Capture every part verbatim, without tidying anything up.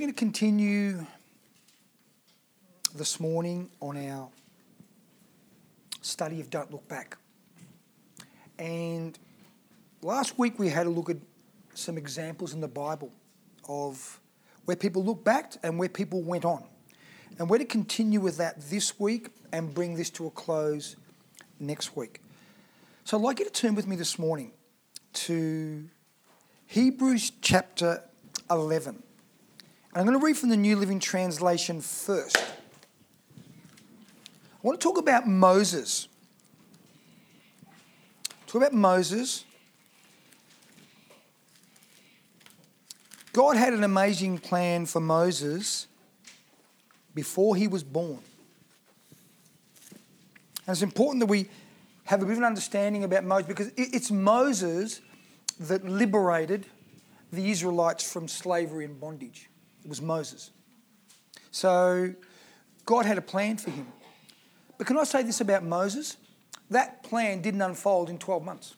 going to continue this morning on our study of Don't Look Back. And last week we had a look at some examples in the Bible of where people look back and where people went on. And we're to continue with that this week and bring this to a close next week. So I'd like you to turn with me this morning to Hebrews chapter eleven. And I'm going to read from the New Living Translation first. I want to talk about Moses. Talk about Moses. God had an amazing plan for Moses before he was born. And it's important that we have a bit of an understanding about Moses, because it's Moses that liberated the Israelites from slavery and bondage. It was Moses. So God had a plan for him. But can I say this about Moses? That plan didn't unfold in twelve months.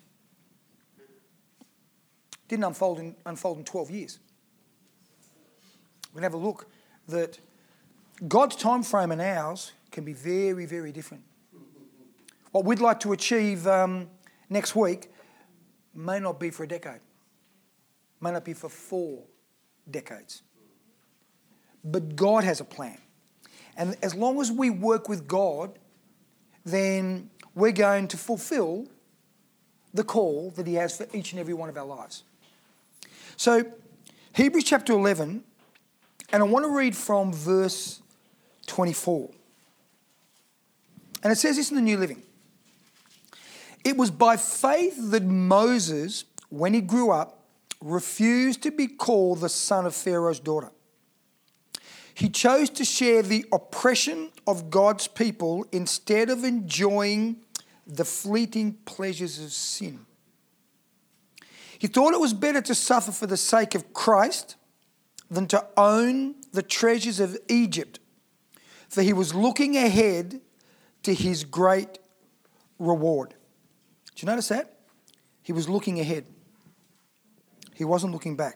Didn't unfold in, unfold in twelve years. We're going to have a look that God's time frame and ours can be very, very different. What we'd like to achieve um, next week may not be for a decade. May not be for four decades. But God has a plan. And as long as we work with God, then we're going to fulfill the call that he has for each and every one of our lives. So, Hebrews chapter eleven, and I want to read from verse twenty-four. And it says this in the New Living. It was by faith that Moses, when he grew up, refused to be called the son of Pharaoh's daughter. He chose to share the oppression of God's people instead of enjoying the fleeting pleasures of sin. He thought it was better to suffer for the sake of Christ than to own the treasures of Egypt, for he was looking ahead to his great reward. Did you notice that? He was looking ahead. He wasn't looking back.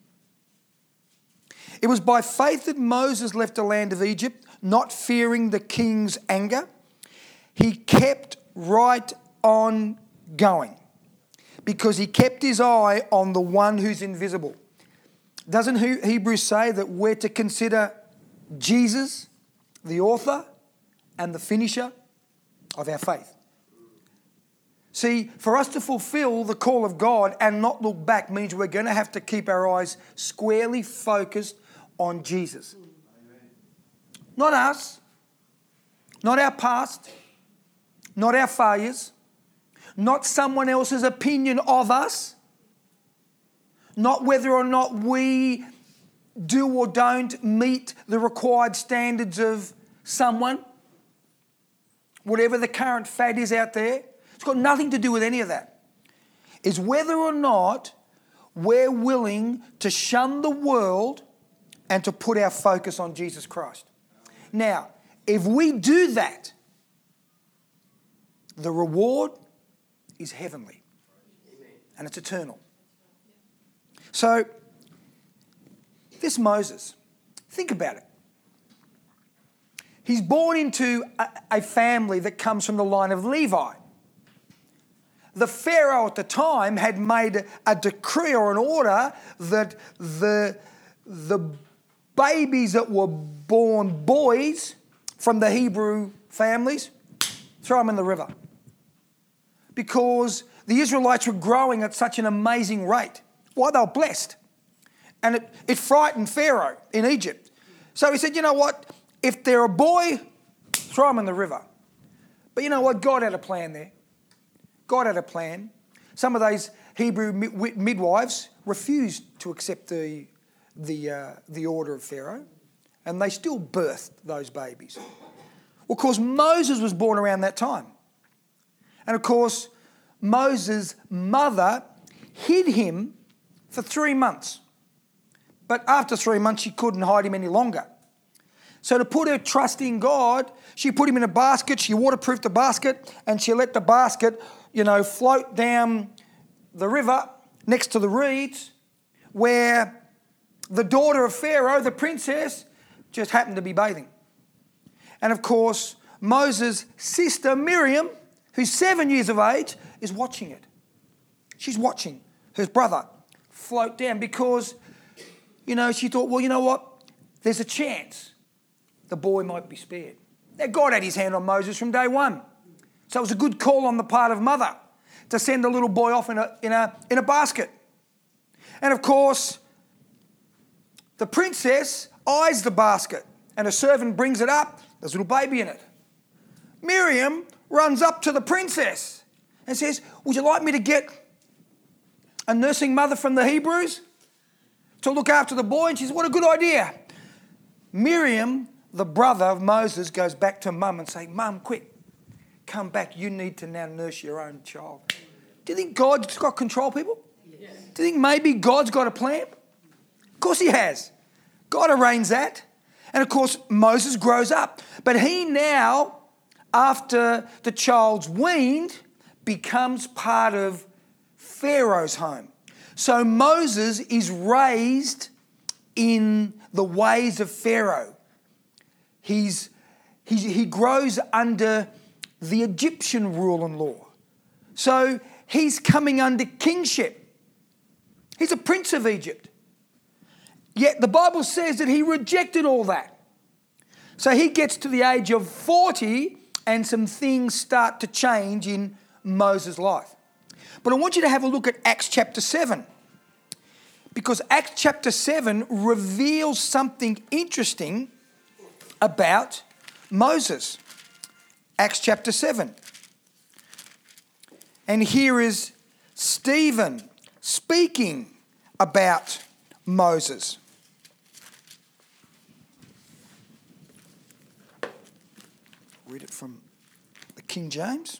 It was by faith that Moses left the land of Egypt, not fearing the king's anger. He kept right on going because he kept his eye on the one who's invisible. Doesn't Hebrews say that we're to consider Jesus, the author and the finisher of our faith? See, for us to fulfill the call of God and not look back means we're going to have to keep our eyes squarely focused on Jesus. Amen. Not us, not our past, not our failures, not someone else's opinion of us, not whether or not we do or don't meet the required standards of someone, whatever the current fad is out there. It's got nothing to do with any of that. It's whether or not we're willing to shun the world and to put our focus on Jesus Christ. Now, if we do that, the reward is heavenly and it's eternal. So, this Moses, think about it. He's born into a, a family that comes from the line of Levi. The Pharaoh at the time had made a decree or an order that the, the babies that were born boys from the Hebrew families, throw them in the river. Because the Israelites were growing at such an amazing rate. Why? They were blessed. And it, it frightened Pharaoh in Egypt. So he said, you know what? If they're a boy, throw them in the river. But you know what? God had a plan there. God had a plan. Some of those Hebrew midwives refused to accept the, the, uh, the order of Pharaoh, and they still birthed those babies. Well, of course, Moses was born around that time. And of course, Moses' mother hid him for three months. But after three months, she couldn't hide him any longer. So to put her trust in God, she put him in a basket, she waterproofed the basket, and she let the basket, you know, float down the river next to the reeds where the daughter of Pharaoh, the princess, just happened to be bathing. And of course, Moses' sister Miriam, who's seven years of age, is watching it. She's watching her brother float down because, you know, she thought, well, you know what? There's a chance the boy might be spared. Now, God had his hand on Moses from day one. So it was a good call on the part of mother to send the little boy off in a, in a, in a basket. And of course, the princess eyes the basket and a servant brings it up. There's a little baby in it. Miriam runs up to the princess and says, would you like me to get a nursing mother from the Hebrews to look after the boy? And she says, what a good idea. Miriam, the brother of Moses, goes back to mum and says, Mum, quick, come back. You need to now nurse your own child. Do you think God's got control, people? Yes. Do you think maybe God's got a plan? Of course he has. God arranged that. And of course, Moses grows up. But he now, after the child's weaned, becomes part of Pharaoh's home. So Moses is raised in the ways of Pharaoh. He's, he, he grows under the Egyptian rule and law. So he's coming under kingship. He's a prince of Egypt. Yet the Bible says that he rejected all that. So he gets to the age of forty and some things start to change in Moses' life. But I want you to have a look at Acts chapter seven. Because Acts chapter seven reveals something interesting about Moses. Acts chapter seven. And here is Stephen speaking about Moses. Read it from the King James.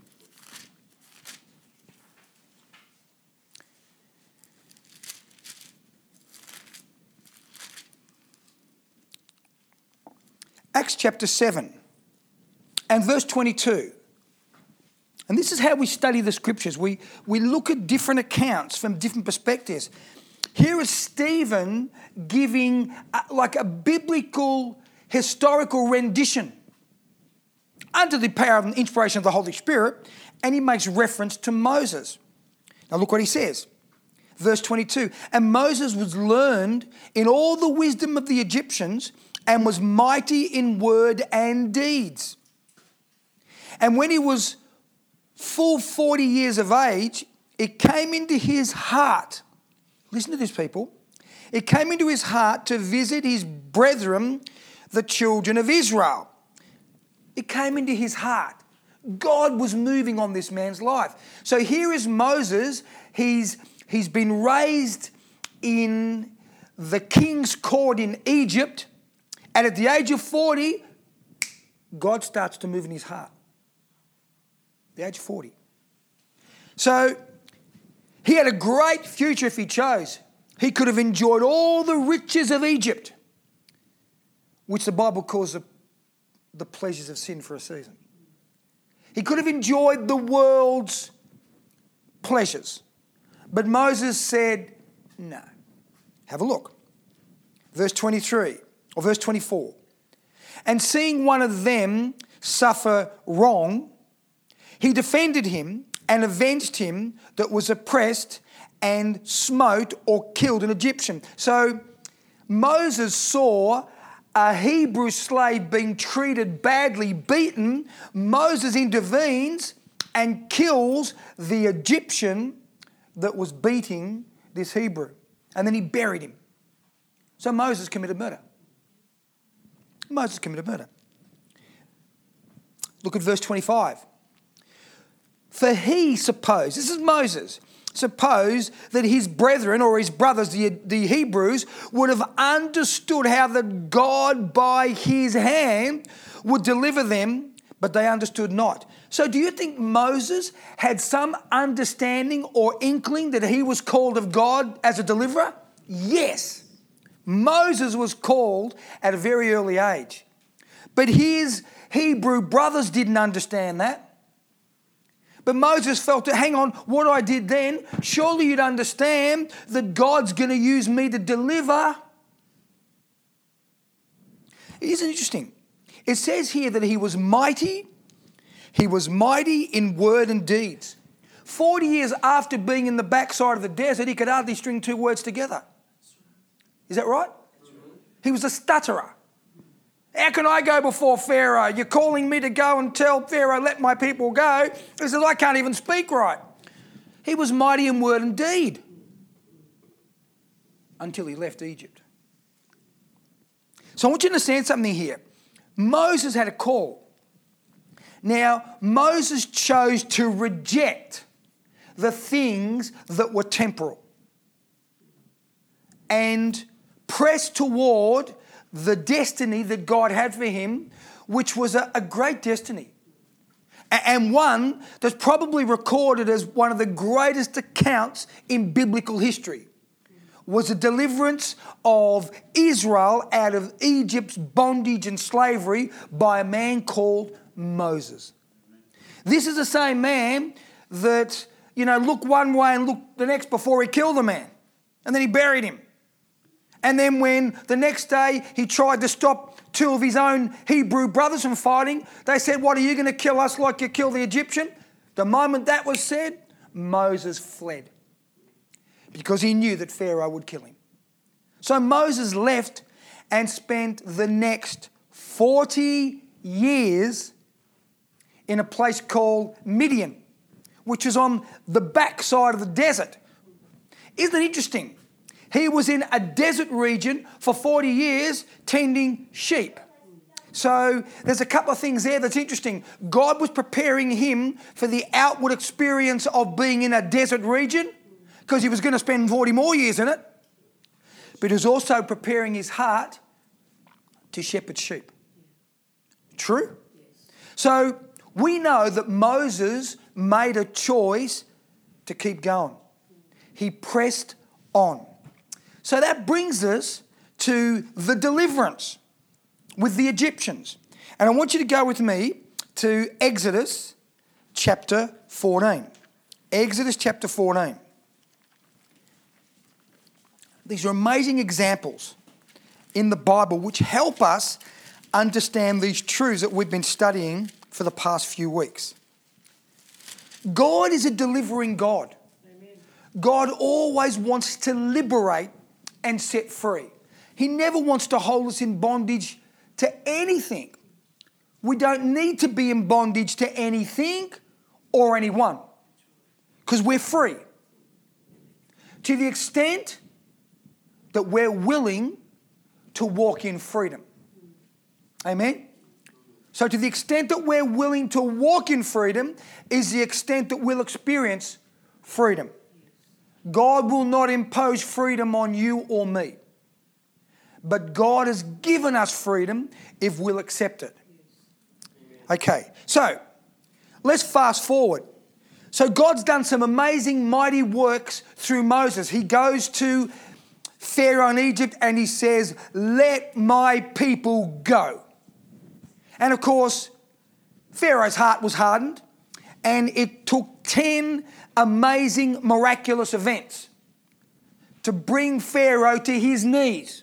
Acts chapter seven and verse twenty-two. And this is how we study the scriptures. We, we look at different accounts from different perspectives. Here is Stephen giving a, like a biblical, historical rendition under the power and inspiration of the Holy Spirit, and he makes reference to Moses. Now look what he says. Verse twenty-two. And Moses was learned in all the wisdom of the Egyptians and was mighty in word and deeds. And when he was full forty years of age, it came into his heart. Listen to this, people. It came into his heart to visit his brethren, the children of Israel. It came into his heart. God was moving on this man's life. So here is Moses. He's, he's been raised in the king's court in Egypt. And at the age of forty, God starts to move in his heart. The age of forty. So he had a great future if he chose. He could have enjoyed all the riches of Egypt, which the Bible calls the, the pleasures of sin for a season. He could have enjoyed the world's pleasures. But Moses said, no. Have a look. Verse twenty-three, or verse twenty-four. And seeing one of them suffer wrong, he defended him and avenged him that was oppressed and smote or killed an Egyptian. So Moses saw a Hebrew slave being treated badly, beaten. Moses intervenes and kills the Egyptian that was beating this Hebrew. And then he buried him. So Moses committed murder. Moses committed murder. Look at verse twenty-five. For he supposed, this is Moses, suppose that his brethren or his brothers, the, the Hebrews, would have understood how that God by his hand would deliver them, but they understood not. So do you think Moses had some understanding or inkling that he was called of God as a deliverer? Yes. Moses was called at a very early age. But his Hebrew brothers didn't understand that. But Moses felt that, hang on, what I did then, surely you'd understand that God's going to use me to deliver. Isn't it interesting? It says here that he was mighty. He was mighty in word and deeds. Forty years after being in the backside of the desert, he could hardly string two words together. Is that right? He was a stutterer. How can I go before Pharaoh? You're calling me to go and tell Pharaoh, let my people go. He says, I can't even speak right. He was mighty in word and deed until he left Egypt. So I want you to understand something here. Moses had a call. Now, Moses chose to reject the things that were temporal and press toward the destiny that God had for him, which was a, a great destiny. A- and one that's probably recorded as one of the greatest accounts in biblical history, was the deliverance of Israel out of Egypt's bondage and slavery by a man called Moses. This is the same man that, you know, looked one way and looked the next before he killed the man. And then he buried him. And then when the next day he tried to stop two of his own Hebrew brothers from fighting, they said, what, are you going to kill us like you killed the Egyptian? The moment that was said, Moses fled because he knew that Pharaoh would kill him. So Moses left and spent the next forty years in a place called Midian, which is on the backside of the desert. Isn't it interesting? He was in a desert region for forty years tending sheep. So there's a couple of things there that's interesting. God was preparing him for the outward experience of being in a desert region because he was going to spend forty more years in it. But he was also preparing his heart to shepherd sheep. True? So we know that Moses made a choice to keep going. He pressed on. So that brings us to the deliverance with the Egyptians. And I want you to go with me to Exodus chapter fourteen. Exodus chapter fourteen. These are amazing examples in the Bible which help us understand these truths that we've been studying for the past few weeks. God is a delivering God. Amen. God always wants to liberate and set free. He never wants to hold us in bondage to anything. We don't need to be in bondage to anything or anyone because we're free. To the extent that we're willing to walk in freedom. Amen? So to the extent that we're willing to walk in freedom is the extent that we'll experience freedom. God will not impose freedom on you or me. But God has given us freedom if we'll accept it. Okay, so let's fast forward. So God's done some amazing, mighty works through Moses. He goes to Pharaoh in Egypt and he says, let my people go. And of course, Pharaoh's heart was hardened and it took ten amazing, miraculous events to bring Pharaoh to his knees.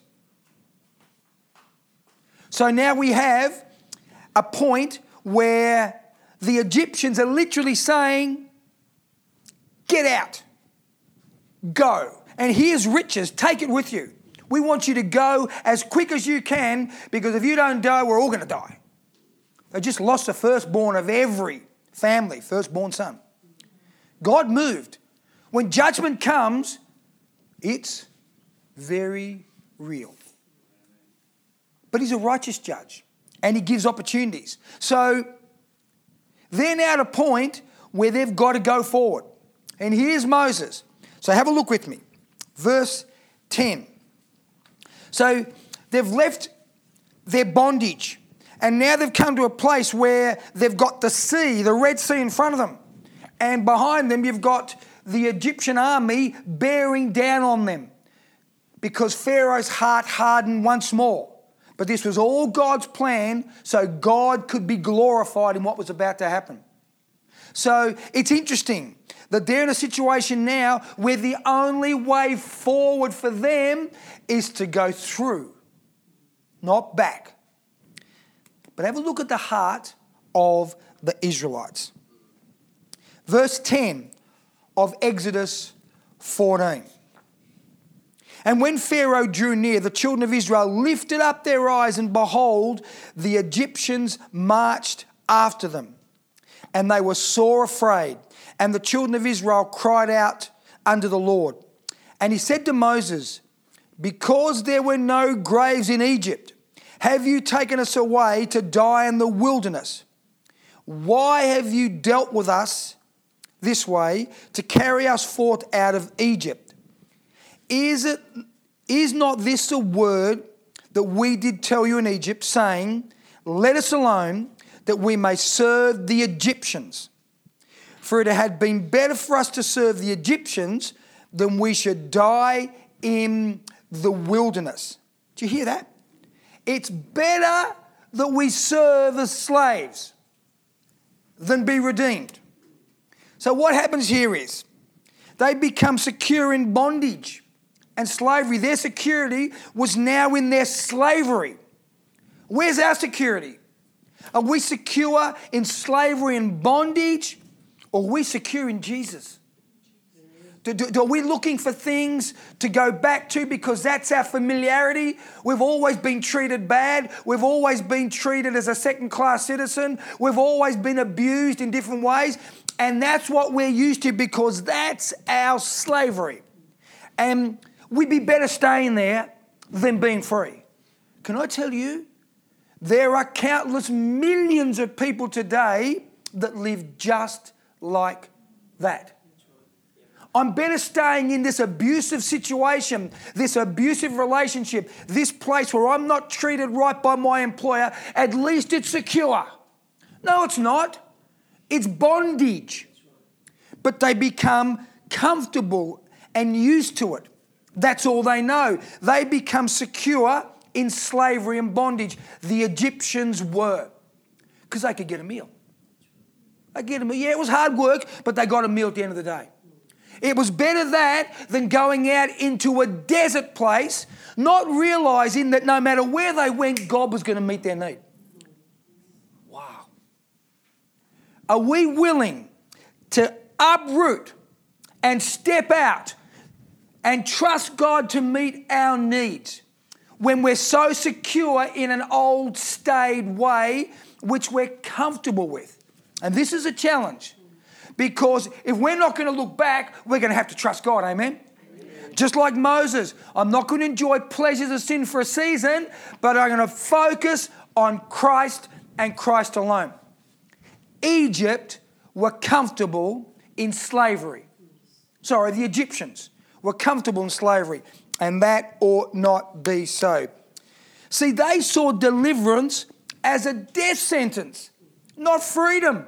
So now we have a point where the Egyptians are literally saying, get out, go. And here's riches, take it with you. We want you to go as quick as you can because if you don't die, we're all going to die. They just lost the firstborn of every family, firstborn son. God moved. When judgment comes, it's very real. But he's a righteous judge and he gives opportunities. So they're now at a point where they've got to go forward. And here's Moses. So have a look with me. Verse ten. So they've left their bondage and now they've come to a place where they've got the sea, the Red Sea in front of them. And behind them you've got the Egyptian army bearing down on them because Pharaoh's heart hardened once more. But this was all God's plan so God could be glorified in what was about to happen. So it's interesting that they're in a situation now where the only way forward for them is to go through, not back. But have a look at the heart of the Israelites. Verse ten of Exodus fourteen. And when Pharaoh drew near, the children of Israel lifted up their eyes, and behold, the Egyptians marched after them. And they were sore afraid. And the children of Israel cried out unto the Lord. And he said to Moses, because there were no graves in Egypt, have you taken us away to die in the wilderness? Why have you dealt with us this way to carry us forth out of Egypt? Is it, is not this the word that we did tell you in Egypt, saying, let us alone, that we may serve the Egyptians? For it had been better for us to serve the Egyptians than we should die in the wilderness. Do you hear that? It's better that we serve as slaves than be redeemed. So what happens here is they become secure in bondage and slavery. Their security was now in their slavery. Where's our security? Are we secure in slavery and bondage, or are we secure in Jesus? Do, do, are we looking for things to go back to because that's our familiarity? We've always been treated bad. We've always been treated as a second-class citizen. We've always been abused in different ways. And that's what we're used to because that's our slavery. And we'd be better staying there than being free. Can I tell you, there are countless millions of people today that live just like that. I'm better staying in this abusive situation, this abusive relationship, this place where I'm not treated right by my employer. At least it's secure. No, it's not. It's bondage. But they become comfortable and used to it. That's all they know. They become secure in slavery and bondage. The Egyptians were. Because they could get a meal. They get a meal. Yeah, it was hard work, but they got a meal at the end of the day. It was better that than going out into a desert place, not realising that no matter where they went, God was going to meet their need. Wow. Are we willing to uproot and step out and trust God to meet our needs when we're so secure in an old, staid way which we're comfortable with? And this is a challenge, because if we're not going to look back, we're going to have to trust God, amen? Amen. Just like Moses, I'm not going to enjoy pleasures of sin for a season, but I'm going to focus on Christ and Christ alone. Egypt were comfortable in slavery. Sorry, the Egyptians were comfortable in slavery, and that ought not be so. See, they saw deliverance as a death sentence, not freedom.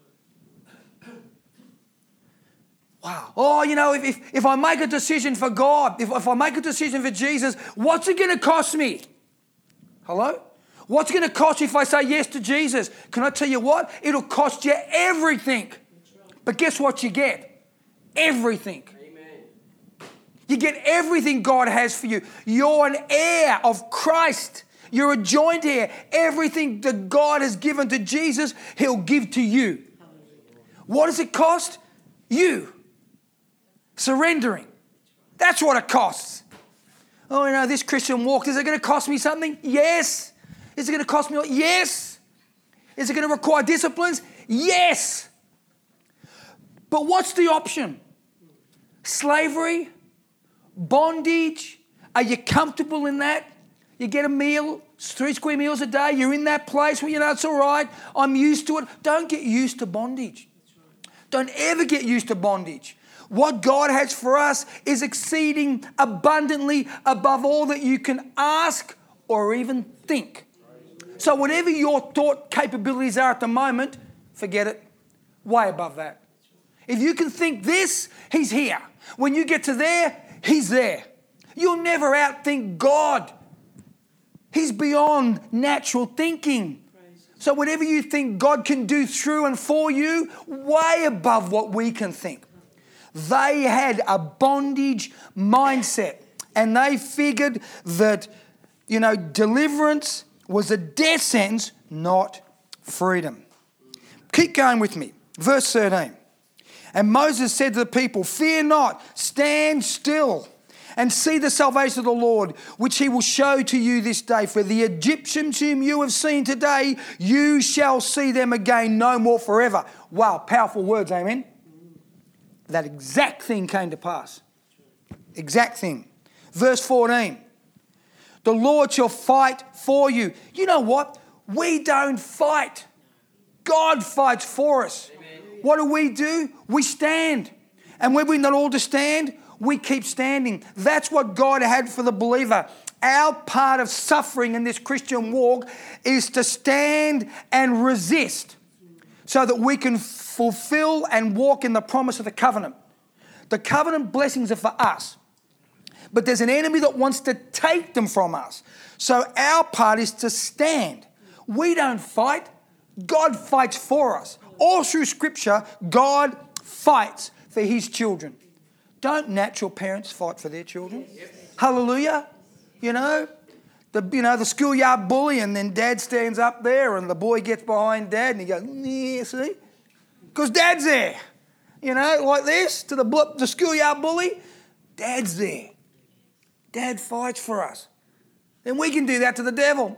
Wow. Oh, you know, if, if, if I make a decision for God, if, if I make a decision for Jesus, what's it going to cost me? Hello? What's it going to cost you if I say yes to Jesus? Can I tell you what? It'll cost you everything. But guess what you get? Everything. You get everything God has for you. You're an heir of Christ. You're a joint heir. Everything that God has given to Jesus, He'll give to you. What does it cost? You. Surrendering. That's what it costs. Oh, you know, this Christian walk, is it going to cost me something? Yes. Is it going to cost me? Yes. Is it going to require disciplines? Yes. But what's the option? Slavery? Bondage? Are you comfortable in that? You get a meal, three square meals a day, you're in that place where, you know, it's all right, I'm used to it. Don't get used to bondage. Don't ever get used to bondage. What God has for us is exceeding abundantly above all that you can ask or even think. So whatever your thought capabilities are at the moment, forget it. Way above that. If you can think this, He's here. When you get to there, He's there. You'll never outthink God. He's beyond natural thinking. So whatever you think God can do through and for you, way above what we can think. They had a bondage mindset, and they figured that, you know, deliverance was a death sentence, not freedom. Keep going with me. Verse thirteen. And Moses said to the people, fear not, stand still and see the salvation of the Lord, which he will show to you this day. For the Egyptians whom you have seen today, you shall see them again no more forever. Wow, powerful words, amen? That exact thing came to pass. Exact thing. Verse fourteen. The Lord shall fight for you. You know what? We don't fight. God fights for us. Amen. What do we do? We stand. And when we're not all to stand, we keep standing. That's what God had for the believer. Our part of suffering in this Christian walk is to stand and resist so that we can fulfill and walk in the promise of the covenant. The covenant blessings are for us. But there's an enemy that wants to take them from us. So our part is to stand. We don't fight. God fights for us. All through Scripture, God fights for his children. Don't natural parents fight for their children? Yes. Hallelujah. You know, the you know the schoolyard bully, and then dad stands up there and the boy gets behind dad and he goes, yeah, see? Because dad's there. You know, like this, to the, the schoolyard bully, dad's there. Dad fights for us. Then we can do that to the devil.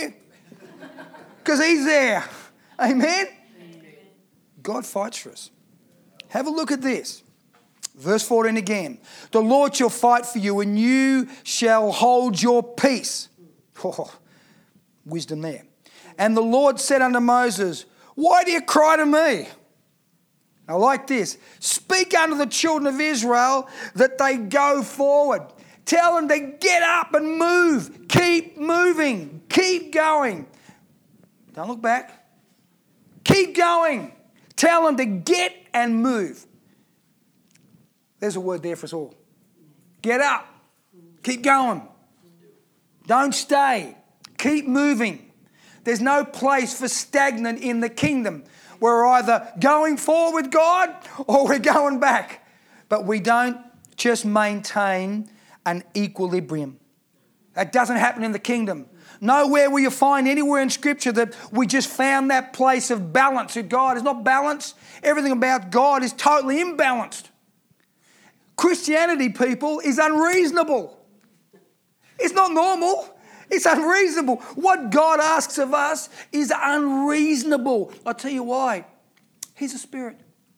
Because he's there. Amen? Amen? God fights for us. Have a look at this. Verse fourteen again. The Lord shall fight for you and you shall hold your peace. Oh, wisdom there. And the Lord said unto Moses, why do you cry to me? I like this. Speak unto the children of Israel that they go forward. Tell them to get up and move. Keep moving. Keep going. Don't look back. Keep going. Tell them to get and move. There's a word there for us all. Get up. Keep going. Don't stay. Keep moving. There's no place for stagnant in the kingdom. We're either going forward, God, or we're going back. But we don't just maintain an equilibrium. That doesn't happen in the kingdom. Nowhere will you find anywhere in Scripture that we just found that place of balance. That God is not balanced. Everything about God is totally imbalanced. Christianity, people, is unreasonable. It's not normal. It's unreasonable. What God asks of us is unreasonable. I'll tell you why. He's a spirit.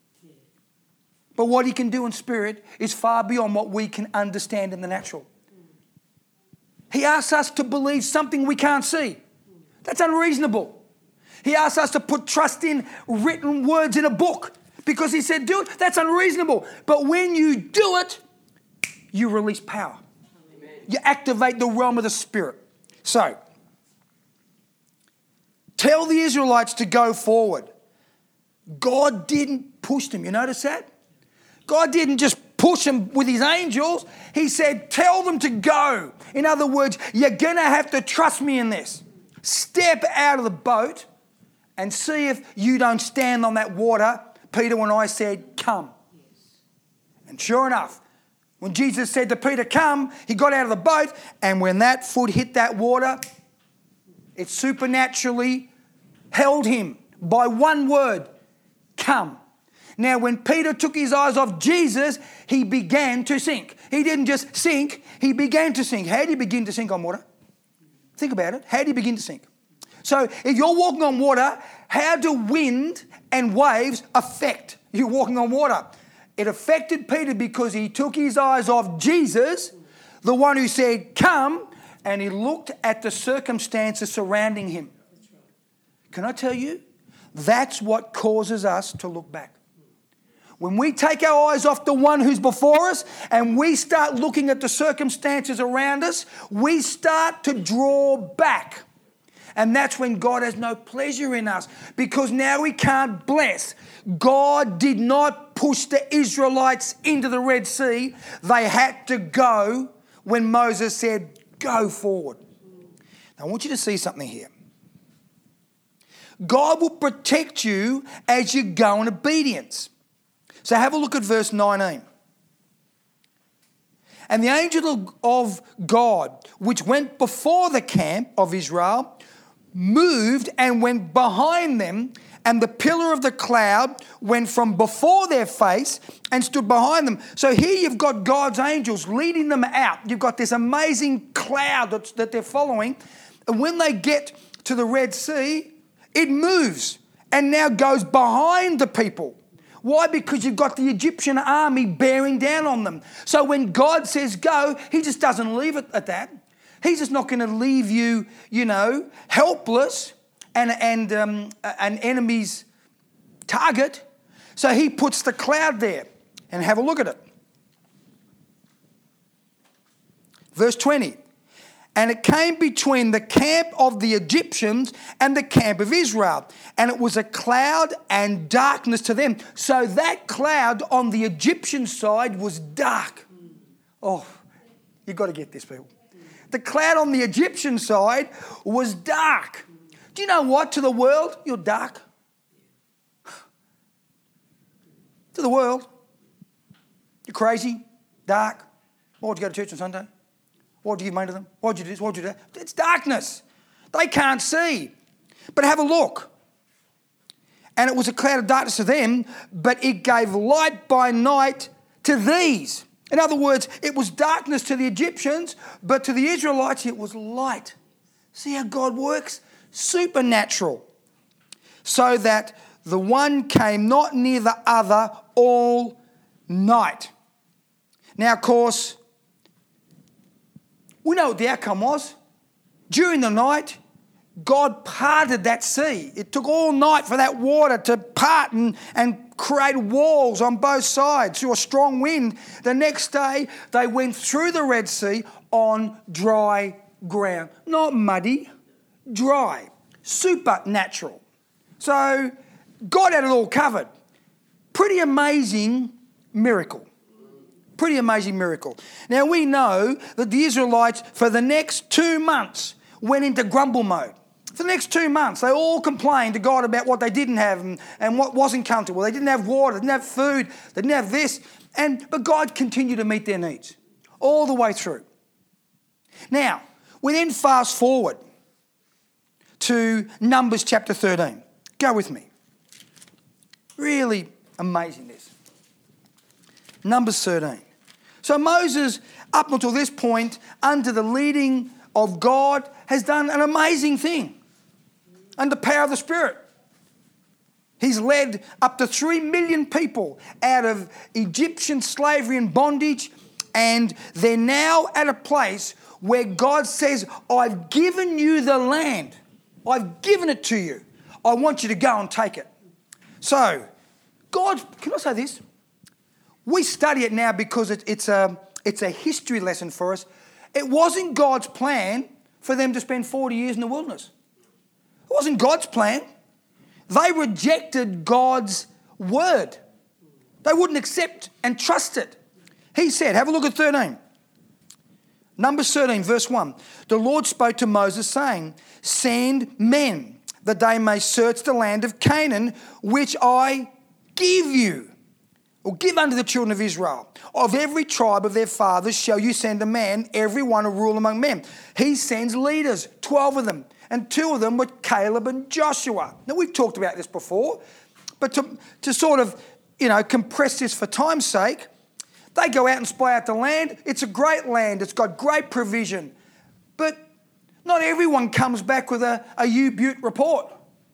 But what he can do in spirit is far beyond what we can understand in the natural. He asks us to believe something we can't see. That's unreasonable. He asks us to put trust in written words in a book because he said, do it. That's unreasonable. But when you do it, you release power. Amen. You activate the realm of the Spirit. So, tell the Israelites to go forward. God didn't push them. You notice that? God didn't just push them with his angels. He said, tell them to go. In other words, you're going to have to trust me in this. Step out of the boat and see if you don't stand on that water. Peter and I said, come. And sure enough, when Jesus said to Peter, come, he got out of the boat. And when that foot hit that water, it supernaturally held him by one word, come. Now, when Peter took his eyes off Jesus, he began to sink. He didn't just sink, he began to sink. How do you begin to sink on water? Think about it. How do you begin to sink? So, if you're walking on water, how do wind and waves affect you walking on water? It affected Peter because he took his eyes off Jesus, the one who said, come, and he looked at the circumstances surrounding him. Can I tell you? That's what causes us to look back. When we take our eyes off the one who's before us and we start looking at the circumstances around us, we start to draw back. And that's when God has no pleasure in us because now we can't bless. God did not push the Israelites into the Red Sea. They had to go when Moses said, go forward. Now I want you to see something here. God will protect you as you go in obedience. So have a look at verse nineteen. And the angel of God, which went before the camp of Israel, moved and went behind them, and the pillar of the cloud went from before their face and stood behind them. So here you've got God's angels leading them out. You've got this amazing cloud that's, that they're following. And when they get to the Red Sea, it moves and now goes behind the people. Why? Because you've got the Egyptian army bearing down on them. So when God says go, he just doesn't leave it at that. He's just not going to leave you, you know, helpless and, and um, an enemy's target. So he puts the cloud there. And have a look at it. Verse twenty. And it came between the camp of the Egyptians and the camp of Israel. And it was a cloud and darkness to them. So that cloud on the Egyptian side was dark. Oh, you've got to get this, people. The cloud on the Egyptian side was dark. Do you know what? To the world, you're dark. To the world, you're crazy, dark. Why would you go to church on Sunday? Why would you give money to them? Why would you do this? Why would you do that? It's darkness. They can't see. But have a look. And it was a cloud of darkness to them, but it gave light by night to these. In other words, it was darkness to the Egyptians, but to the Israelites it was light. See how God works? Supernatural. So that the one came not near the other all night. Now, of course, we know what the outcome was. During the night, God parted that sea. It took all night for that water to part and, and create walls on both sides through a strong wind. The next day, they went through the Red Sea on dry ground. Not muddy, dry, supernatural. So God had it all covered. Pretty amazing miracle. Pretty amazing miracle. Now we know that the Israelites for the next two months went into grumble mode. For the next two months, they all complained to God about what they didn't have and, and what wasn't comfortable. They didn't have water, they didn't have food, they didn't have this. And but God continued to meet their needs all the way through. Now, we then fast forward to Numbers chapter thirteen. Go with me. Really amazing this. Numbers thirteen. So Moses, up until this point, under the leading of God, has done an amazing thing. Under the power of the Spirit. He's led up to three million people out of Egyptian slavery and bondage, and they're now at a place where God says, I've given you the land. I've given it to you. I want you to go and take it. So, God, can I say this? We study it now because it, it's, a, it's a history lesson for us. It wasn't God's plan for them to spend forty years in the wilderness. It wasn't God's plan. They rejected God's word. They wouldn't accept and trust it. He said, have a look at thirteen. Numbers thirteen, verse one. The Lord spoke to Moses saying, send men that they may search the land of Canaan, which I give you. Or give unto the children of Israel. Of every tribe of their fathers shall you send a man, every one a rule among men. He sends leaders, twelve of them, and two of them were Caleb and Joshua. Now, we've talked about this before, but to, to sort of, you know, compress this for time's sake, they go out and spy out the land. It's a great land. It's got great provision. But not everyone comes back with a, a U-Butte report.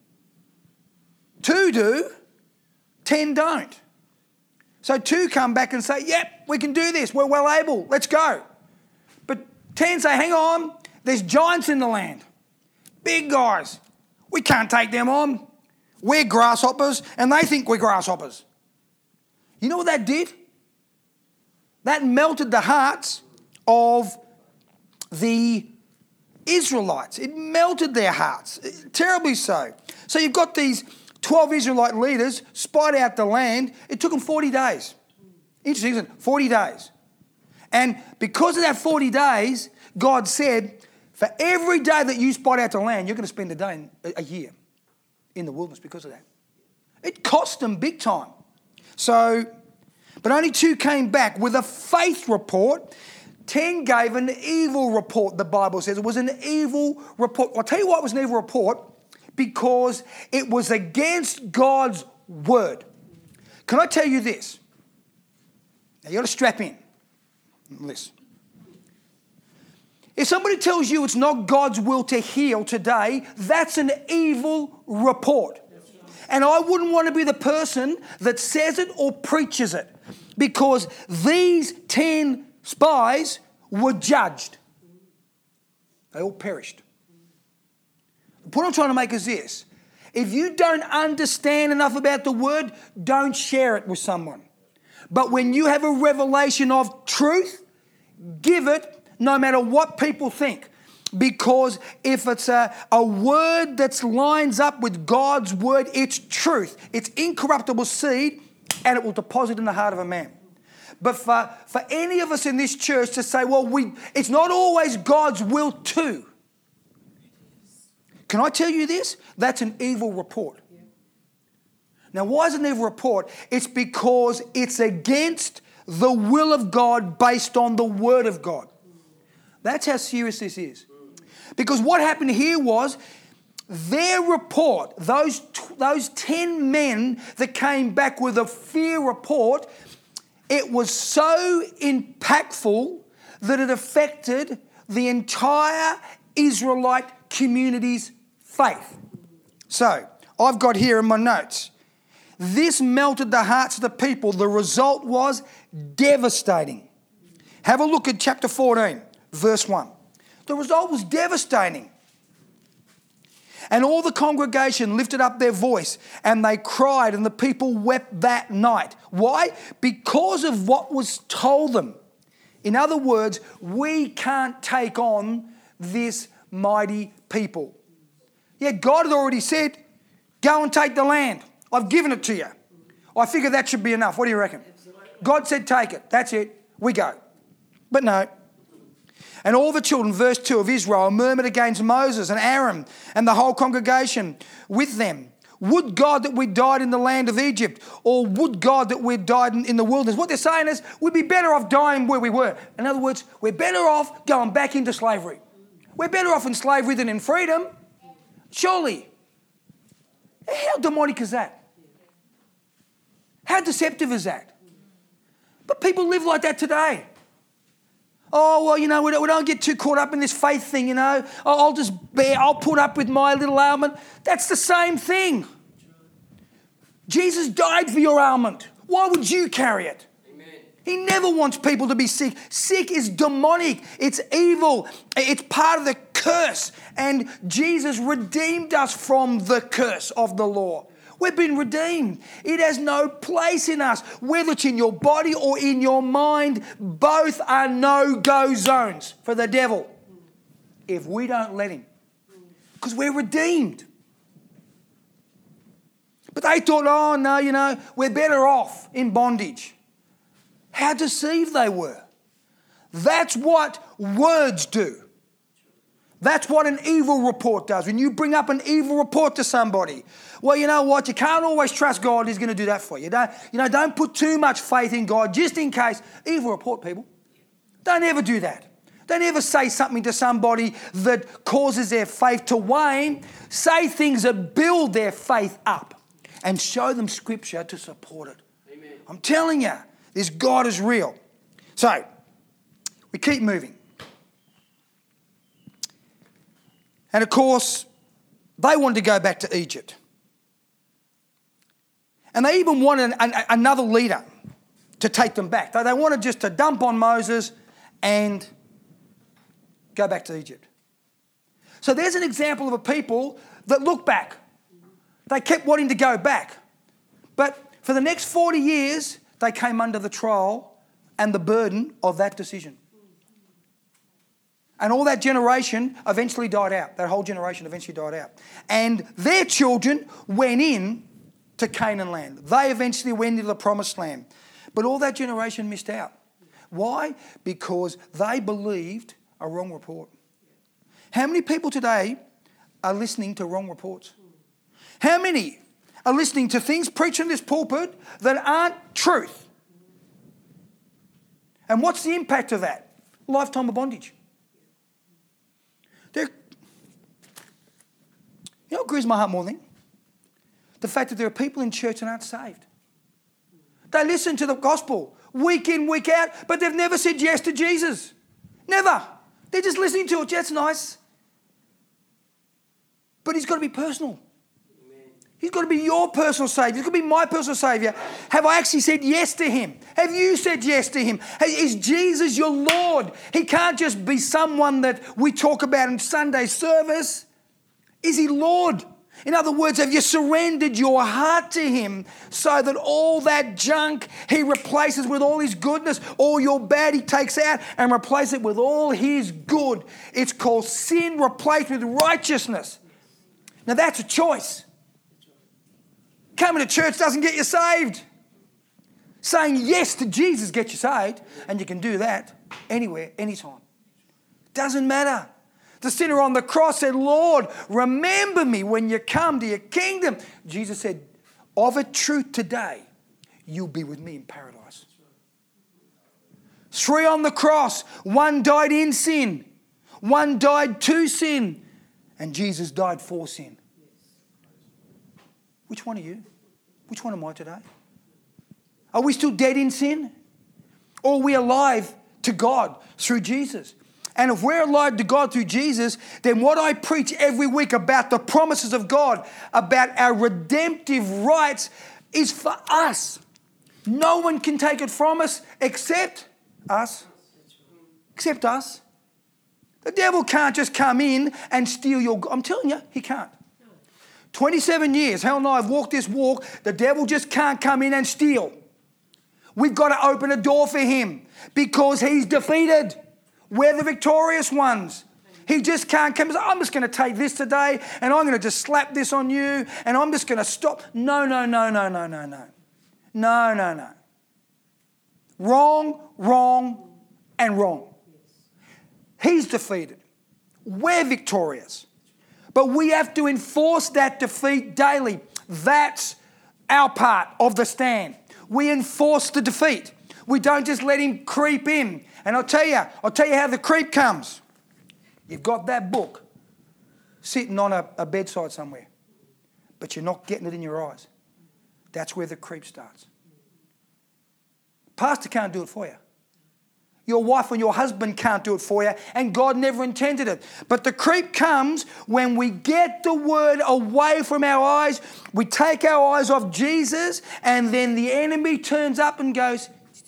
Two do, ten don't. So two come back and say, yep, we can do this. We're well able. Let's go. But ten say, hang on, there's giants in the land. Big guys. We can't take them on. We're grasshoppers and they think we're grasshoppers. You know what that did? That melted the hearts of the Israelites. It melted their hearts, terribly so. So you've got these twelve Israelite leaders spied out the land. It took them forty days. Interesting, isn't it? forty days. And because of that forty days, God said, for every day that you spied out the land, you're going to spend a day, in, a year. in the wilderness because of that. It cost them big time. So, but only two came back with a faith report. Ten gave an evil report, the Bible says. It was an evil report. I'll tell you why it was an evil report. Because it was against God's word. Can I tell you this? Now you got to strap in. Listen. If somebody tells you it's not God's will to heal today, that's an evil report. And I wouldn't want to be the person that says it or preaches it. Because these ten spies were judged. They all perished. The point I'm trying to make is this. If you don't understand enough about the word, don't share it with someone. But when you have a revelation of truth, give it no matter what people think. Because if it's a, a word that lines up with God's word, it's truth. It's incorruptible seed and it will deposit in the heart of a man. But for, for any of us in this church to say, well, we it's not always God's will to. Can I tell you this? That's an evil report. Yeah. Now, why is it an evil report? It's because it's against the will of God based on the word of God. That's how serious this is. Because what happened here was their report, those, those ten men that came back with a fear report, it was so impactful that it affected the entire Israelite community's faith. So, I've got here in my notes, this melted the hearts of the people. The result was devastating. Have a look at chapter fourteen, verse one. The result was devastating. And all the congregation lifted up their voice and they cried and the people wept that night. Why? Because of what was told them. In other words, we can't take on this mighty people. Yeah, God had already said, go and take the land. I've given it to you. I figure that should be enough. What do you reckon? God said take it. That's it. We go. But no. And all the children, verse two of Israel, murmured against Moses and Aaron and the whole congregation with them. Would God that we died in the land of Egypt, or would God that we died in the wilderness? What they're saying is, we'd be better off dying where we were. In other words, we're better off going back into slavery. We're better off in slavery than in freedom. Surely. How demonic is that? How deceptive is that? But people live like that today. Oh, well, you know, we don't, we don't get too caught up in this faith thing, you know. Oh, I'll just bear, I'll put up with my little ailment. That's the same thing. Jesus died for your ailment. Why would you carry it? Amen. He never wants people to be sick. Sick is demonic. It's evil. It's part of the curse. And Jesus redeemed us from the curse of the law. We've been redeemed. It has no place in us. Whether it's in your body or in your mind, both are no-go zones for the devil if we don't let him. Because we're redeemed. But they thought, oh, no, you know, we're better off in bondage. How deceived they were. That's what words do. That's what an evil report does. When you bring up an evil report to somebody, well, you know what? You can't always trust God. He's going to do that for you. Don't, you know, don't put too much faith in God just in case. Evil report, people. Don't ever do that. Don't ever say something to somebody that causes their faith to wane. Say things that build their faith up and show them scripture to support it. Amen. I'm telling you, this God is real. So, we keep moving. And of course, they wanted to go back to Egypt. And they even wanted an, an, another leader to take them back. They, they wanted just to dump on Moses and go back to Egypt. So there's an example of a people that look back. They kept wanting to go back. But for the next forty years, they came under the trial and the burden of that decision. And all that generation eventually died out. That whole generation eventually died out. And their children went in to Canaan land. They eventually went into the promised land. But all that generation missed out. Why? Because they believed a wrong report. How many people today are listening to wrong reports? How many are listening to things preached in this pulpit that aren't truth? And what's the impact of that? Lifetime of bondage. There, you know what grieves my heart more than anything? The fact that there are people in church that aren't saved. They listen to the gospel week in, week out, but they've never said yes to Jesus. Never. They're just listening to it. Yeah, it's nice. But he's got to be personal. Amen. He's got to be your personal Saviour. He's got to be my personal Saviour. Have I actually said yes to him? Have you said yes to him? Is Jesus your Lord? He can't just be someone that we talk about in Sunday service. Is he Lord? In other words, have you surrendered your heart to him so that all that junk he replaces with all his goodness, all your bad he takes out and replaces it with all his good? It's called sin replaced with righteousness. Now that's a choice. Coming to church doesn't get you saved. Saying yes to Jesus gets you saved, and you can do that anywhere, anytime. Doesn't matter. The sinner on the cross said, Lord, remember me when you come to your kingdom. Jesus said, of a truth today, you'll be with me in paradise. Three on the cross. One died in sin. One died to sin. And Jesus died for sin. Which one are you? Which one am I today? Are we still dead in sin? Or are we alive to God through Jesus? And if we're alive to God through Jesus, then what I preach every week about the promises of God, about our redemptive rights, is for us. No one can take it from us except us. Except us. The devil can't just come in and steal your... I'm telling you, he can't. twenty-seven years, Helen and I have walked this walk. The devil just can't come in and steal. We've got to open a door for him because he's defeated. We're the victorious ones. He just can't come and say, I'm just going to take this today and I'm going to just slap this on you and I'm just going to stop. No, no, no, no, no, no, no. No, no, no. Wrong, wrong, and wrong. He's defeated. We're victorious. But we have to enforce that defeat daily. That's our part of the stand. We enforce the defeat. We don't just let him creep in. And I'll tell you, I'll tell you how the creep comes. You've got that book sitting on a, a bedside somewhere, but you're not getting it in your eyes. That's where the creep starts. Pastor can't do it for you. Your wife and your husband can't do it for you, and God never intended it. But the creep comes when we get the word away from our eyes, we take our eyes off Jesus, and then the enemy turns up and goes...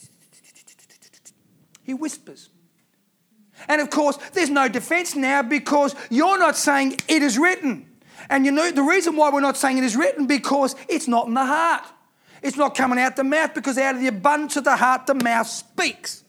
He whispers. And of course, there's no defense now because you're not saying it is written. And you know, the reason why we're not saying it is written because it's not in the heart. It's not coming out the mouth because out of the abundance of the heart, the mouth speaks.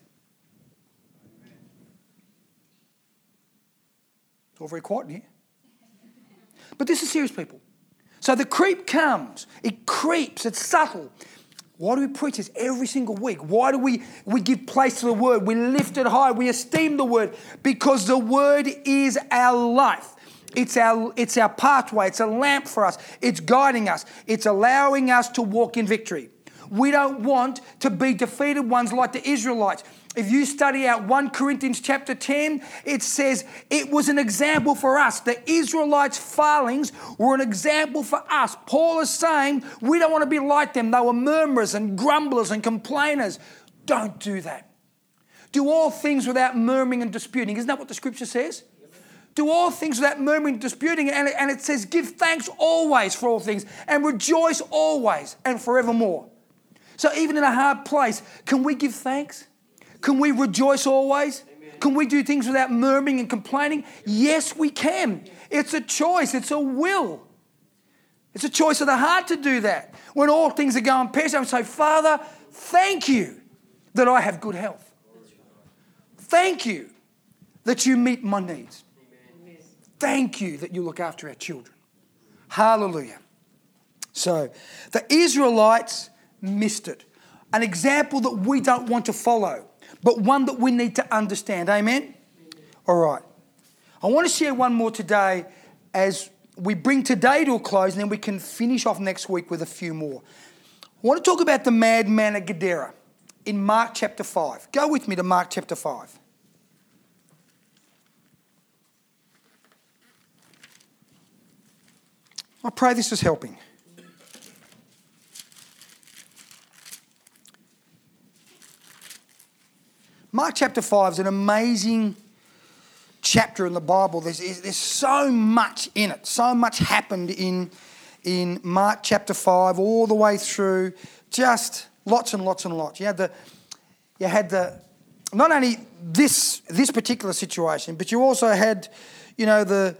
It's all very quiet in here. But this is serious, people. So the creep comes. It creeps. It's subtle. Why do we preach this every single week? Why do we, we give place to the word? We lift it high. We esteem the word because the word is our life. It's our, it's our pathway. It's a lamp for us. It's guiding us. It's allowing us to walk in victory. We don't want to be defeated ones like the Israelites. If you study out First Corinthians chapter ten, it says it was an example for us. The Israelites' failings were an example for us. Paul is saying we don't want to be like them. They were murmurers and grumblers and complainers. Don't do that. Do all things without murmuring and disputing. Isn't that what the scripture says? Do all things without murmuring and disputing. And it, and it says give thanks always for all things and rejoice always and forevermore. So even in a hard place, can we give thanks? Can we rejoice always? Amen. Can we do things without murmuring and complaining? Yes, we can. It's a choice. It's a will. It's a choice of the heart to do that. When all things are going past, I would say, Father, thank you that I have good health. Thank you that you meet my needs. Amen. Thank you that you look after our children. Hallelujah. So the Israelites missed it. An example that we don't want to follow, but one that we need to understand. Amen? Amen? All right. I want to share one more today as we bring today to a close and then we can finish off next week with a few more. I want to talk about the madman at Gadara in Mark chapter five. Go with me to Mark chapter five. I pray this is helping. Mark chapter five is an amazing chapter in the Bible. There's, there's so much in it. So much happened in, in Mark chapter five all the way through. Just lots and lots and lots. You had the, you had the, not only this this particular situation, but you also had, you know, the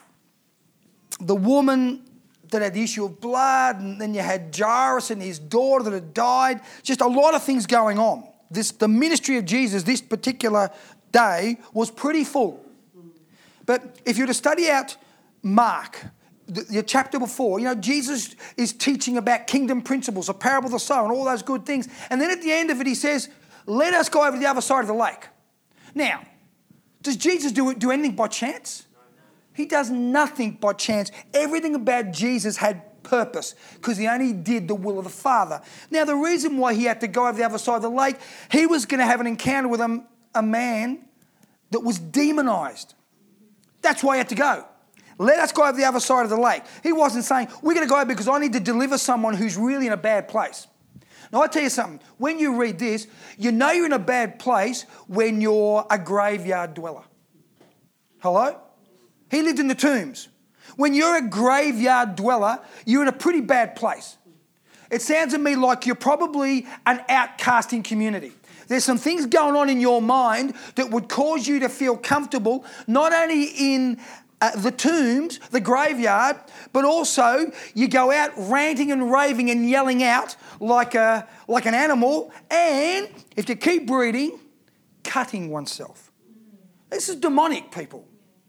the woman that had the issue of blood, and then you had Jairus and his daughter that had died. Just a lot of things going on. This the ministry of Jesus this particular day was pretty full. But if you were to study out Mark, the, the chapter before, you know, Jesus is teaching about kingdom principles, a parable of the sower, and all those good things. And then at the end of it, he says, let us go over to the other side of the lake. Now, does Jesus do, do anything by chance? He does nothing by chance. Everything about Jesus had purpose because he only did the will of the Father. Now, the reason why he had to go over the other side of the lake, he was going to have an encounter with a, a man that was demonized. That's why he had to go. Let us go over the other side of the lake. He wasn't saying, we're going to go because I need to deliver someone who's really in a bad place. Now, I tell you something. When you read this, you know you're in a bad place when you're a graveyard dweller. Hello? He lived in the tombs. When you're a graveyard dweller, you're in a pretty bad place. It sounds to me like you're probably an outcasting community. There's some things going on in your mind that would cause you to feel comfortable, not only in uh, the tombs, the graveyard, but also you go out ranting and raving and yelling out like a like an animal, and if you keep breeding, cutting oneself. This is demonic, people.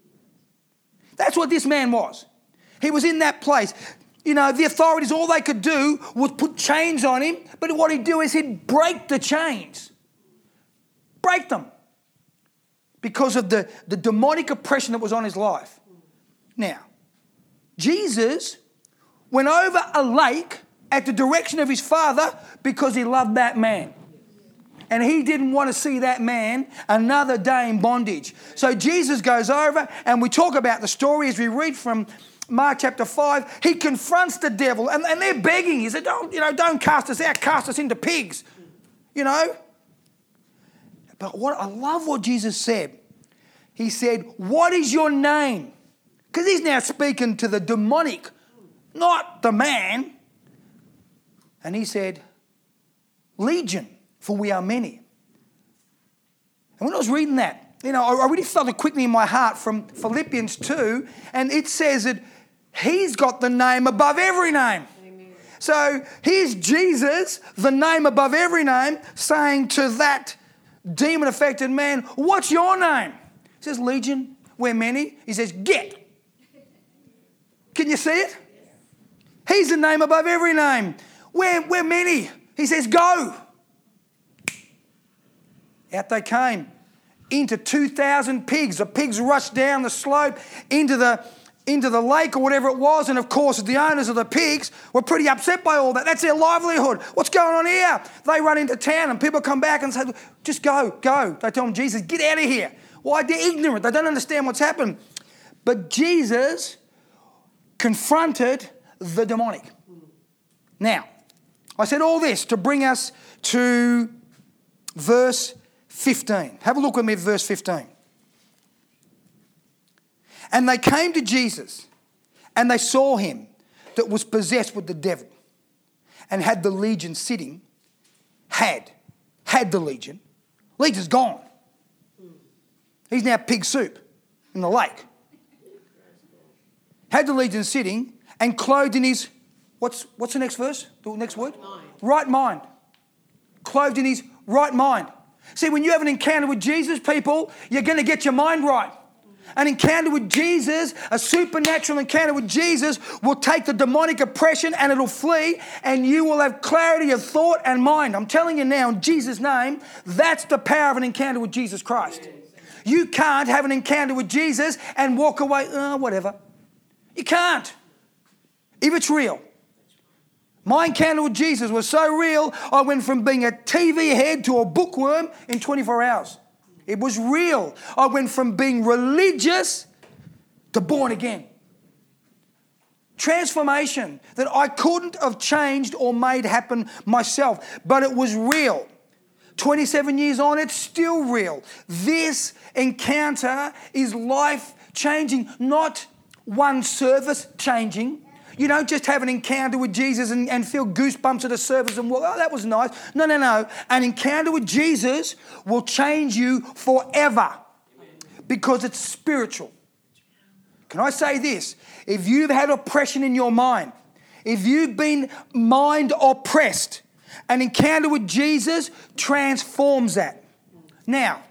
That's what this man was. He was in that place. You know, the authorities, all they could do was put chains on him, but what he'd do is he'd break the chains. Break them. Because of the, the demonic oppression that was on his life. Now, Jesus went over a lake at the direction of his Father because he loved that man. And he didn't want to see that man another day in bondage. So Jesus goes over, and we talk about the story as we read from Mark chapter five. He confronts the devil, and, and they're begging. He said, don't, you know, don't cast us out, cast us into pigs. You know? But what I love what Jesus said. He said, what is your name? Because he's now speaking to the demonic, not the man. And he said, Legion. For we are many. And when I was reading that, you know, I really felt it quickly in my heart from Philippians two, and it says that he's got the name above every name. Amen. So here's Jesus, the name above every name, saying to that demon-affected man, what's your name? He says, Legion, we're many. He says, get. Can you see it? He's the name above every name. We're, we're many. He says, go. Out they came into two thousand pigs. The pigs rushed down the slope into the, into the lake or whatever it was. And of course, the owners of the pigs were pretty upset by all that. That's their livelihood. What's going on here? They run into town and people come back and say, just go, go. They tell them, Jesus, get out of here. Why? They're ignorant. They don't understand what's happened. But Jesus confronted the demonic. Now, I said all this to bring us to verse fifteen. Have a look with me at verse fifteen. And they came to Jesus, and they saw him that was possessed with the devil, and had the legion sitting. Had. Had the legion. Legion's gone. He's now pig soup in the lake. Had the legion sitting, and clothed in his, what's, what's the next verse? The next word? Mind. Right mind. Clothed in his right mind. See, when you have an encounter with Jesus, people, you're going to get your mind right. An encounter with Jesus, a supernatural encounter with Jesus, will take the demonic oppression and it'll flee, and you will have clarity of thought and mind. I'm telling you now, in Jesus' name, that's the power of an encounter with Jesus Christ. You can't have an encounter with Jesus and walk away, oh, whatever. You can't. If it's real. My encounter with Jesus was so real, I went from being a T V head to a bookworm in twenty-four hours. It was real. I went from being religious to born again. Transformation that I couldn't have changed or made happen myself, but it was real. twenty-seven years on, it's still real. This encounter is life-changing, not one service changing. You don't just have an encounter with Jesus and, and feel goosebumps at a service and, well, oh, that was nice. No, no, no. An encounter with Jesus will change you forever because it's spiritual. Can I say this? If you've had oppression in your mind, if you've been mind oppressed, an encounter with Jesus transforms that. Now,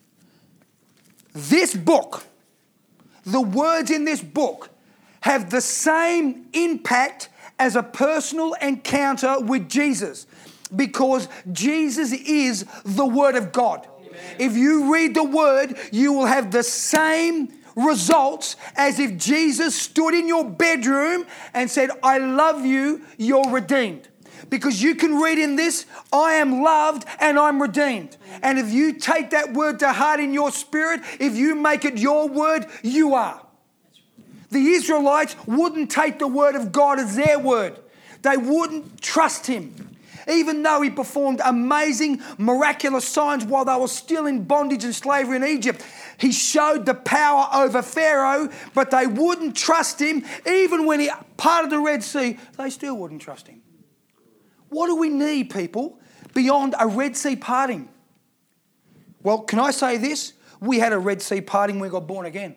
this book, the words in this book, have the same impact as a personal encounter with Jesus because Jesus is the Word of God. Amen. If you read the Word, you will have the same results as if Jesus stood in your bedroom and said, I love you, you're redeemed. Because you can read in this, I am loved and I'm redeemed. And if you take that word to heart in your spirit, if you make it your word, you are. The Israelites wouldn't take the word of God as their word. They wouldn't trust him. Even though he performed amazing, miraculous signs while they were still in bondage and slavery in Egypt. He showed the power over Pharaoh, but they wouldn't trust him. Even when he parted the Red Sea, they still wouldn't trust him. What do we need, people, beyond a Red Sea parting? Well, can I say this? We had a Red Sea parting when we got born again.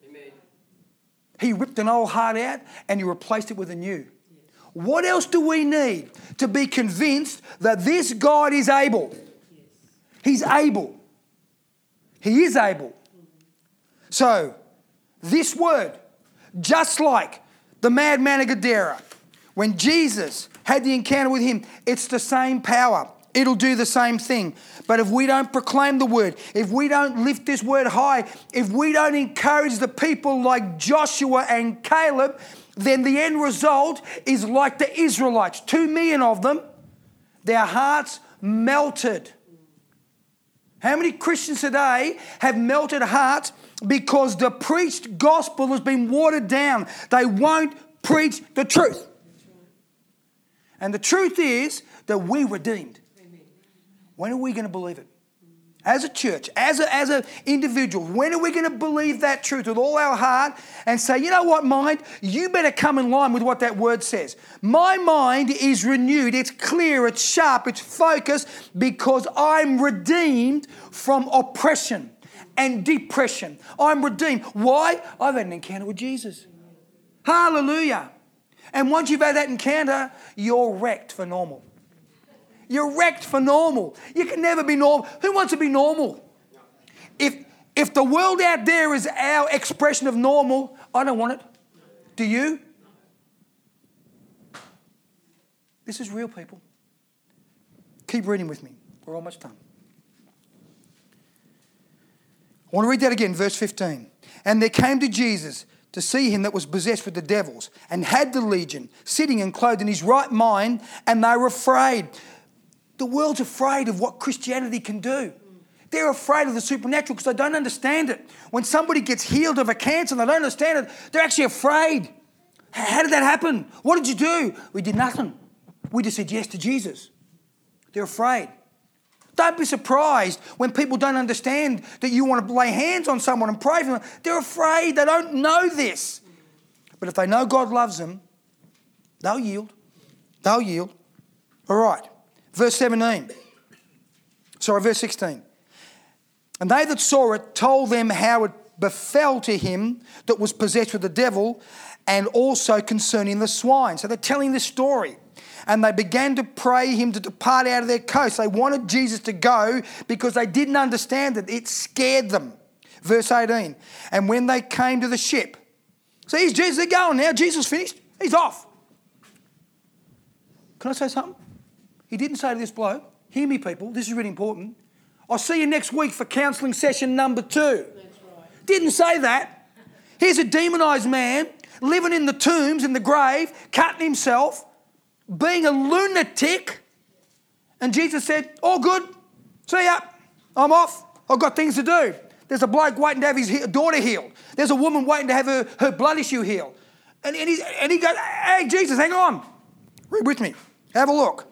He ripped an old heart out and he replaced it with a new. What else do we need to be convinced that this God is able? He's able. He is able. So, this word, just like the madman of Gadara, when Jesus had the encounter with him, it's the same power. It'll do the same thing. But if we don't proclaim the word, if we don't lift this word high, if we don't encourage the people like Joshua and Caleb, then the end result is like the Israelites. Two million of them, their hearts melted. How many Christians today have melted hearts because the preached gospel has been watered down? They won't preach the truth. And the truth is that we redeemed. When are we going to believe it? As a church, as a, as an individual, when are we going to believe that truth with all our heart and say, you know what, mind, you better come in line with what that word says. My mind is renewed, it's clear, it's sharp, it's focused because I'm redeemed from oppression and depression. I'm redeemed. Why? I've had an encounter with Jesus. Hallelujah. And once you've had that encounter, you're wrecked for normal. You're wrecked for normal. You can never be normal. Who wants to be normal? If if the world out there is our expression of normal, I don't want it. Do you? This is real, people. Keep reading with me. We're almost done. I want to read that again, verse fifteen. And there came to Jesus to see him that was possessed with the devils and had the legion, sitting and clothed in his right mind, and they were afraid. The world's afraid of what Christianity can do. They're afraid of the supernatural because they don't understand it. When somebody gets healed of a cancer and they don't understand it, they're actually afraid. How did that happen? What did you do? We did nothing. We just said yes to Jesus. They're afraid. Don't be surprised when people don't understand that you want to lay hands on someone and pray for them. They're afraid. They don't know this. But if they know God loves them, they'll yield. They'll yield. All right. Verse seventeen. Sorry, verse sixteen. And they that saw it told them how it befell to him that was possessed with the devil, and also concerning the swine. So they're telling this story. And they began to pray him to depart out of their coast. They wanted Jesus to go because they didn't understand it. It scared them. Verse eighteen. And when they came to the ship. So here's Jesus, they're going now. Jesus finished. He's off. Can I say something? He didn't say to this bloke, hear me people, this is really important. I'll see you next week for counselling session number two. That's right. Didn't say that. Here's a demonised man living in the tombs, in the grave, cutting himself, being a lunatic. And Jesus said, all good, see ya, I'm off, I've got things to do. There's a bloke waiting to have his daughter healed. There's a woman waiting to have her, her blood issue healed. And, and, he, and he goes, hey, Jesus, hang on, read with me, have a look.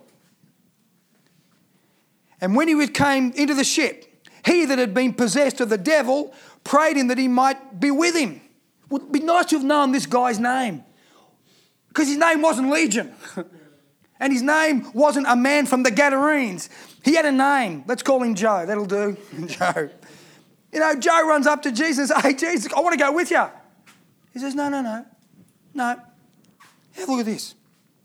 And when he came into the ship, he that had been possessed of the devil prayed him that he might be with him. It would be nice to have known this guy's name, because his name wasn't Legion. And his name wasn't a man from the Gadarenes. He had a name. Let's call him Joe. That'll do. Joe. You know, Joe runs up to Jesus and says, hey, Jesus, I want to go with you. He says, no, no, no. No. Have a look at this.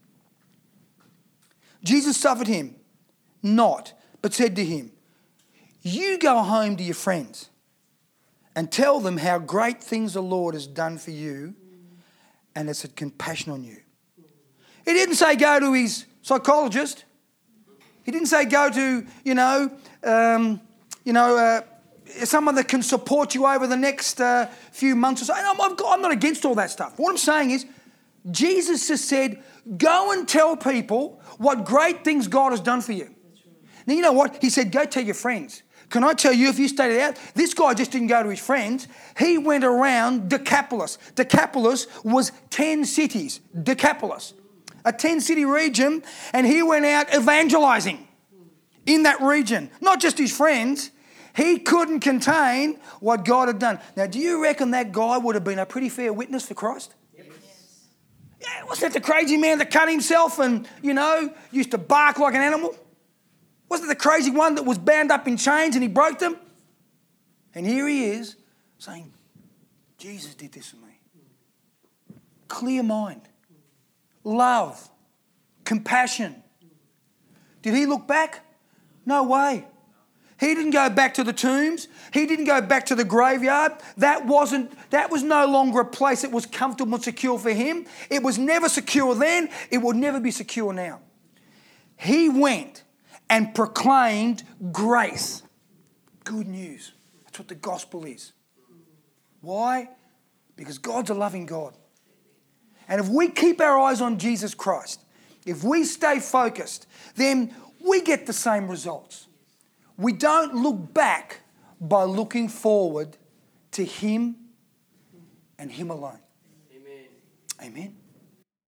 Jesus suffered him not, but said to him, you go home to your friends and tell them how great things the Lord has done for you and has had compassion on you. He didn't say go to his psychologist. He didn't say go to, you know, um, you know, uh, someone that can support you over the next uh, few months or so. And I'm, I'm not against all that stuff. What I'm saying is Jesus just said, go and tell people what great things God has done for you. Now, you know what? He said, go tell your friends. Can I tell you, if you stayed it out, this guy just didn't go to his friends. He went around Decapolis. Decapolis was ten cities. Decapolis. A ten-city region, and he went out evangelizing in that region. Not just his friends. He couldn't contain what God had done. Now, do you reckon that guy would have been a pretty fair witness for Christ? Yes. Yeah, wasn't that the crazy man that cut himself and, you know, used to bark like an animal? Wasn't it the crazy one that was bound up in chains and he broke them? And here he is saying, Jesus did this for me. Clear mind. Love. Compassion. Did he look back? No way. He didn't go back to the tombs. He didn't go back to the graveyard. That wasn't, that was no longer a place that was comfortable and secure for him. It was never secure then. It will never be secure now. He went and proclaimed grace. Good news. That's what the gospel is. Why? Because God's a loving God. And if we keep our eyes on Jesus Christ, if we stay focused, then we get the same results. We don't look back by looking forward to Him and Him alone. Amen. Amen.